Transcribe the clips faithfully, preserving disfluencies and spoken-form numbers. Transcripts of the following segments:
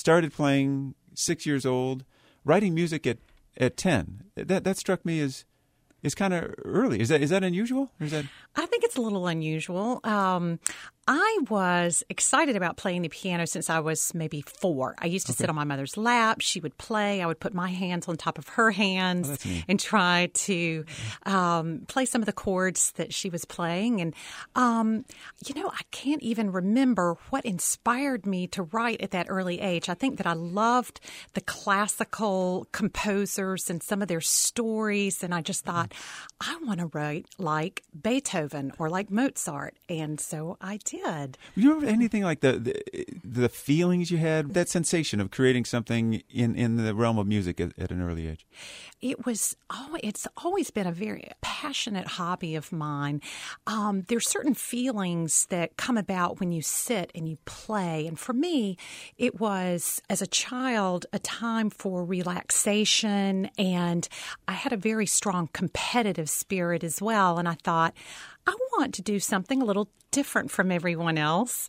started playing six years old, writing music at, at ten. That that struck me as is kind of early. Is that is that unusual? Or is that? I think it's a little unusual. Um, I was excited about playing the piano since I was maybe four. I used to Okay. sit on my mother's lap. She would play. I would put my hands on top of her hands Oh, that's neat. and try to um, play some of the chords that she was playing. And, um, you know, I can't even remember what inspired me to write at that early age. I think that I loved the classical composers and some of their stories. And I just thought, I want to write like Beethoven or like Mozart. And so I did. Do you remember anything like the, the the feelings you had, that sensation of creating something in, in the realm of music at, at an early age? It was, oh, it's always been a very passionate hobby of mine. Um, there's certain feelings that come about when you sit and you play. And for me, it was, as a child, a time for relaxation. And I had a very strong competitive spirit as well. And I thought, I want to do something a little different from everyone else,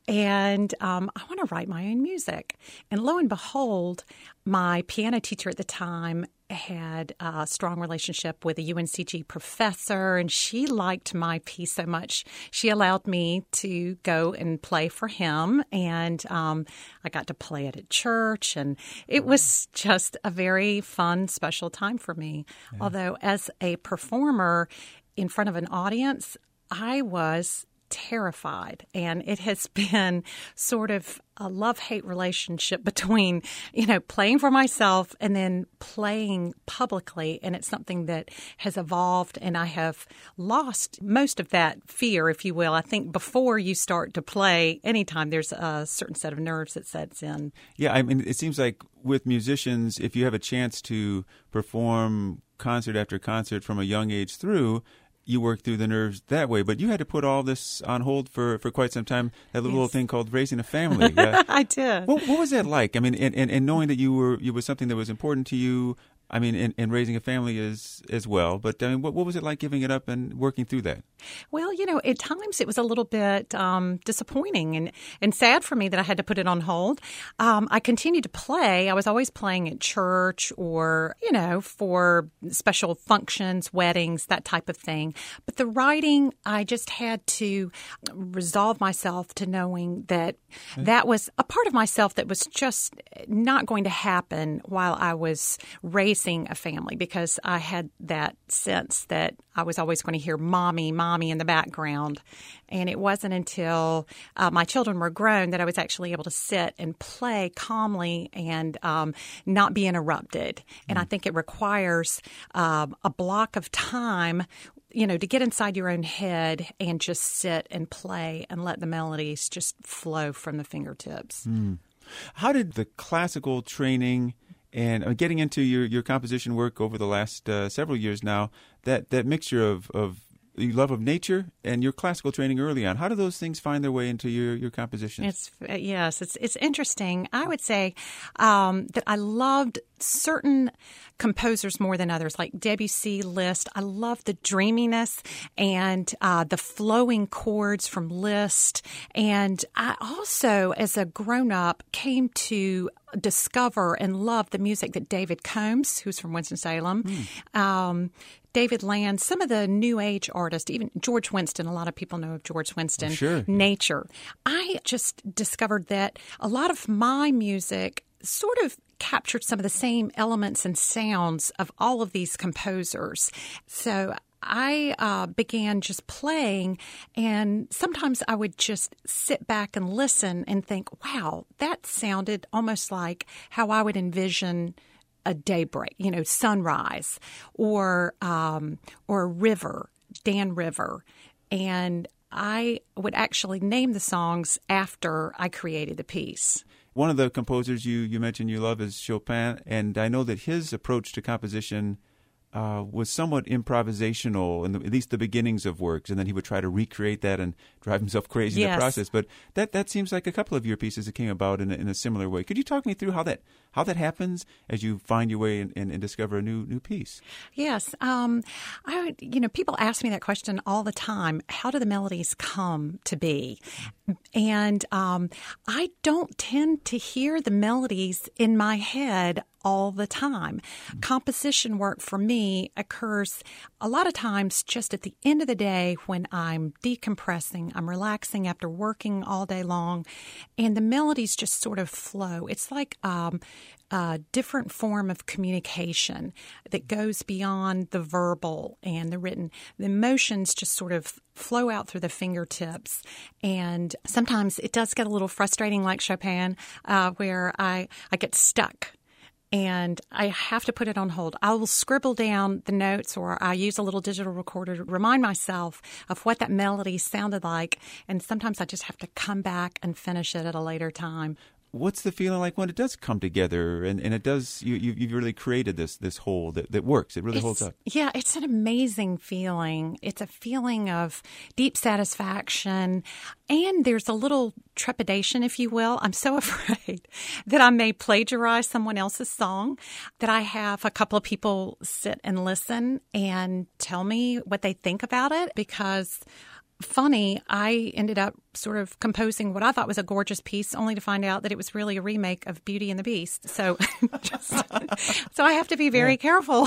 and um, I want to write my own music. And lo and behold, my piano teacher at the time had a strong relationship with a U N C G professor, and she liked my piece so much, she allowed me to go and play for him, and um, I got to play it at church, and it was just a very fun, special time for me. Yeah. Although as a performer in front of an audience, I was terrified. And it has been sort of a love-hate relationship between, you know, playing for myself and then playing publicly. And it's something that has evolved, and I have lost most of that fear, if you will. I think before you start to play, anytime there's a certain set of nerves that sets in. Yeah, I mean, it seems like with musicians, if you have a chance to perform concert after concert from a young age through, you work through the nerves that way. But you had to put all this on hold for, for quite some time, that little, Yes. little thing called raising a family. Yeah. I did. What, what was that like? I mean, and, and, and knowing that you were, it was something that was important to you, I mean, and, and raising a family as, as well. But I mean, what, what was it like giving it up and working through that? Well, you know, at times it was a little bit um, disappointing and, and sad for me that I had to put it on hold. Um, I continued to play. I was always playing at church or, you know, for special functions, weddings, that type of thing. But the writing, I just had to resolve myself to knowing that okay. that was a part of myself that was just not going to happen while I was raising a family, because I had that sense that I was always going to hear mommy, mommy in the background. And it wasn't until uh, my children were grown that I was actually able to sit and play calmly and um, not be interrupted. And mm. I think it requires um, a block of time, you know, to get inside your own head and just sit and play and let the melodies just flow from the fingertips. Mm. How did the classical training and uh, getting into your, your composition work over the last uh, several years now, that, that mixture of, of your love of nature and your classical training early on, how do those things find their way into your, your compositions? It's yes, it's it's interesting. I would say um, that I loved certain composers more than others, like Debussy, Liszt. I loved the dreaminess and uh, the flowing chords from Liszt. And I also, as a grown-up, came to discover and love the music that David Combs, who's from Winston-Salem, mm. um, David Land, some of the New Age artists, even George Winston, a lot of people know of George Winston, oh, sure. Nature. I just discovered that a lot of my music sort of captured some of the same elements and sounds of all of these composers. So I uh, began just playing, and sometimes I would just sit back and listen and think, wow, that sounded almost like how I would envision a daybreak, you know, sunrise, or um, or a river, Dan River. And I would actually name the songs after I created the piece. One of the composers you, you mentioned you love is Chopin, and I know that his approach to composition uh, was somewhat improvisational, in the, at least the beginnings of works, and then he would try to recreate that and drive himself crazy yes. in the process. But that, that seems like a couple of your pieces that came about in a, in a similar way. Could you talk me through how that how that happens as you find your way and, and, and discover a new new piece? Yes, um, I you know people ask me that question all the time. How do the melodies come to be? And um, I don't tend to hear the melodies in my head all the time. Mm-hmm. Composition work for me occurs a lot of times just at the end of the day when I'm decompressing, I'm relaxing after working all day long, and the melodies just sort of flow. It's like um, a different form of communication that goes beyond the verbal and the written. The emotions just sort of flow out through the fingertips, and sometimes it does get a little frustrating, like Chopin, uh, where I, I get stuck. And I have to put it on hold. I will scribble down the notes, or I use a little digital recorder to remind myself of what that melody sounded like. And sometimes I just have to come back and finish it at a later time. What's the feeling like when it does come together and, and it does, you, you, you've really created this this whole that, that works. It really it's, holds up. Yeah, it's an amazing feeling. It's a feeling of deep satisfaction. And there's a little trepidation, if you will. I'm so afraid that I may plagiarize someone else's song, that I have a couple of people sit and listen and tell me what they think about it, because funny, I ended up sort of composing what I thought was a gorgeous piece, only to find out that it was really a remake of Beauty and the Beast. So, just, so I have to be very yeah. careful.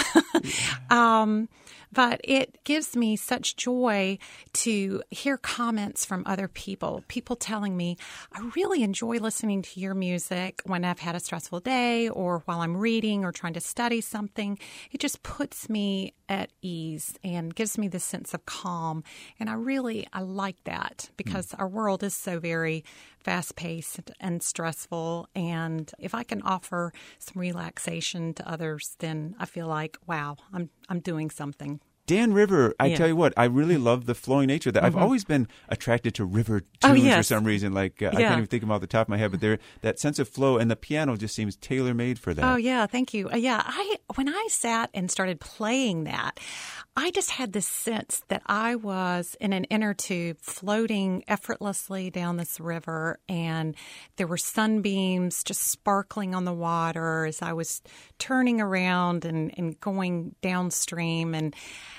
um, but it gives me such joy to hear comments from other people, people telling me, I really enjoy listening to your music when I've had a stressful day or while I'm reading or trying to study something. It just puts me at ease and gives me this sense of calm. And I really, I like that, because mm. our world is so very fast-paced and stressful. And if I can offer some relaxation to others, then I feel like, wow, I'm I'm doing something. Dan River, I yeah. tell you what, I really love the flowing nature of that. Mm-hmm. I've always been attracted to river tunes oh, yes. for some reason. Like uh, yeah. I can't even think of them off the top of my head, but there that sense of flow, and the piano just seems tailor-made for that. Oh yeah, thank you. Uh, yeah, I when I sat and started playing that, I just had this sense that I was in an inner tube floating effortlessly down this river, and there were sunbeams just sparkling on the water as I was turning around and, and going downstream. And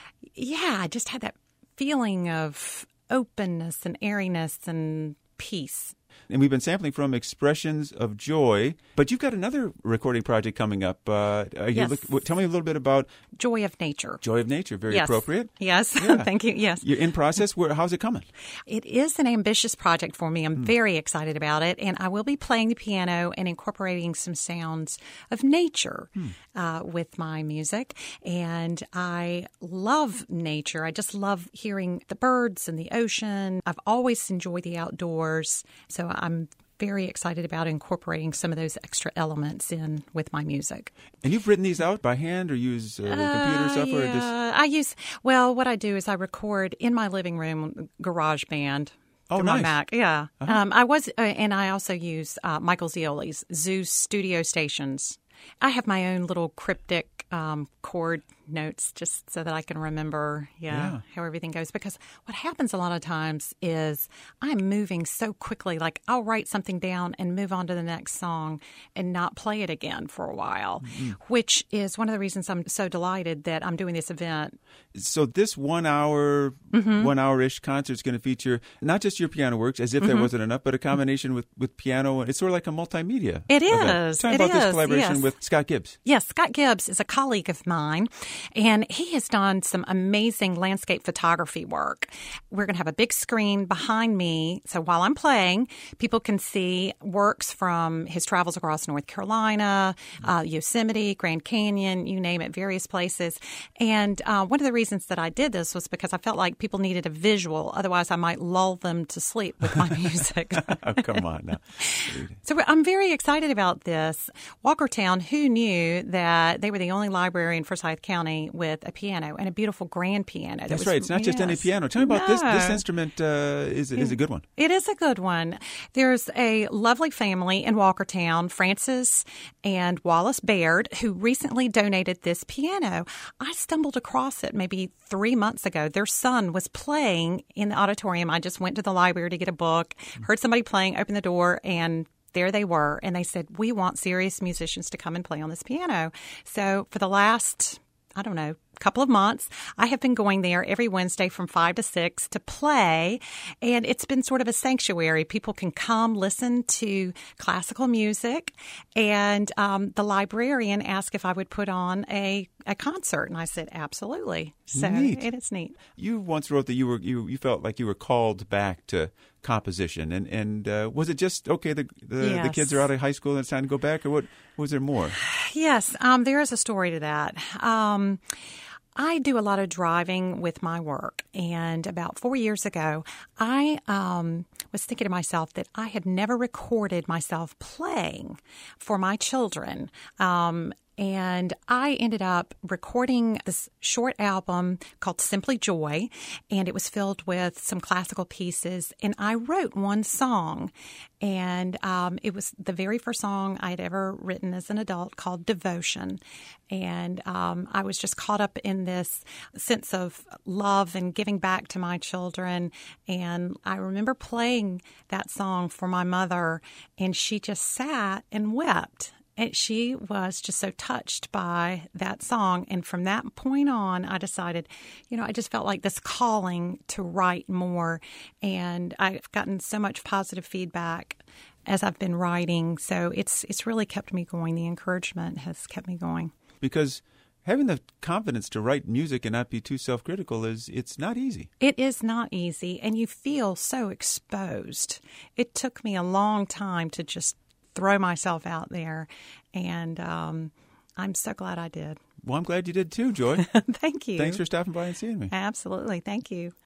yeah, I just had that feeling of openness and airiness and peace. And we've been sampling from Expressions of Joy, but you've got another recording project coming up. Uh, are you yes. look, tell me a little bit about Joy of Nature. Joy of Nature, very yes. appropriate. Yes, yeah. Thank you. Yes, you're in process. Where, how's it coming? It is an ambitious project for me. I'm hmm. very excited about it, and I will be playing the piano and incorporating some sounds of nature hmm. uh, with my music. And I love nature. I just love hearing the birds and the ocean. I've always enjoyed the outdoors, so I'm very excited about incorporating some of those extra elements in with my music. And you've written these out by hand or use uh, computer uh, software? Yeah, or just... I use, well, what I do is I record in my living room, GarageBand. Oh, through nice. my Mac. Yeah. Uh-huh. Um, I was, uh, and I also use uh, Michael Zioli's Zeus Studio Stations. I have my own little cryptic um, chord notes just so that I can remember yeah, yeah. how everything goes. Because what happens a lot of times is I'm moving so quickly. Like I'll write something down and move on to the next song and not play it again for a while, mm-hmm. which is one of the reasons I'm so delighted that I'm doing this event. So this one hour, mm-hmm. one hour-ish concert is going to feature not just your piano works, as if mm-hmm. there wasn't enough, but a combination with, with piano. It's sort of like a multimedia It event. is. Tell me it about is. this collaboration yes. with Scott Gibbs. Yes, Scott Gibbs is a colleague of mine, and he has done some amazing landscape photography work. We're going to have a big screen behind me, so while I'm playing, people can see works from his travels across North Carolina, uh, Yosemite, Grand Canyon, you name it, various places. And uh, one of the reasons that I did this was because I felt like people needed a visual. Otherwise, I might lull them to sleep with my music. Oh, come on now. So I'm very excited about this. Walkertown, who knew that they were the only library in Forsyth County County with a piano and a beautiful grand piano. That That's was, right. It's not just yes. any piano. Tell me about no. this. This instrument uh, is is a good one. It is a good one. There's a lovely family in Walkertown, Francis and Wallace Baird, who recently donated this piano. I stumbled across it maybe three months ago. Their son was playing in the auditorium. I just went to the library to get a book, heard somebody playing, opened the door, and there they were. And they said, we want serious musicians to come and play on this piano. So for the last, I don't know, couple of months, I have been going there every Wednesday from five to six to play, and it's been sort of a sanctuary. People can come listen to classical music, and um, the librarian asked if I would put on a, a concert, and I said absolutely. So Neat. It is neat. You once wrote that you were you, you felt like you were called back to composition, and and uh, was it just okay? The the, Yes. the kids are out of high school and it's time to go back, or what? Was there more? Yes, um, there is a story to that. Um, I do a lot of driving with my work, and about four years ago, I um, was thinking to myself that I had never recorded myself playing for my children. Um, And I ended up recording this short album called Simply Joy, and it was filled with some classical pieces. And I wrote one song, and um, it was the very first song I had ever written as an adult, called Devotion. And um, I was just caught up in this sense of love and giving back to my children. And I remember playing that song for my mother, and she just sat and wept. And she was just so touched by that song. And from that point on, I decided, you know, I just felt like this calling to write more. And I've gotten so much positive feedback as I've been writing. So it's it's really kept me going. The encouragement has kept me going. Because having the confidence to write music and not be too self-critical is it's not easy. It is not easy. And you feel so exposed. It took me a long time to just throw myself out there, and um, I'm so glad I did. Well, I'm glad you did too, Joy. Thank you. Thanks for stopping by and seeing me. Absolutely. Thank you.